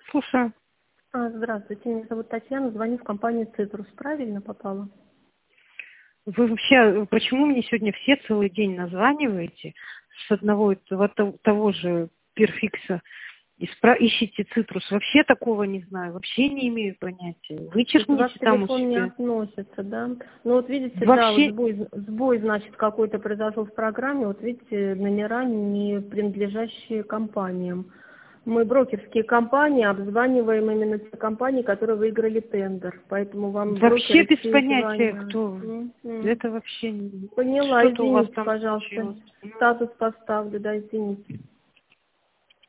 Слушаю. Здравствуйте, меня зовут Татьяна, звоню в компанию «Цитрус». Правильно попала? Вы вообще, почему мне сегодня все целый день названиваете с одного того же перфикса и ищете цитрус? Вообще такого не знаю, вообще не имею понятия. То есть ваш Вычеркните там у телефон не себя. относится, да? Ну вот видите, да, вот Вообще, сбой, значит, какой-то произошел в программе. Вот видите, номера, не принадлежащие компаниям. Мы брокерские компании обзваниваем именно те компании, которые выиграли тендер. Поэтому вам вообще брокеры без все понятия, звонят. кто вы. Мгм. Это вообще Поняла, что-то у вас извините, там пожалуйста. случилось. Статус поставлю, да, извините.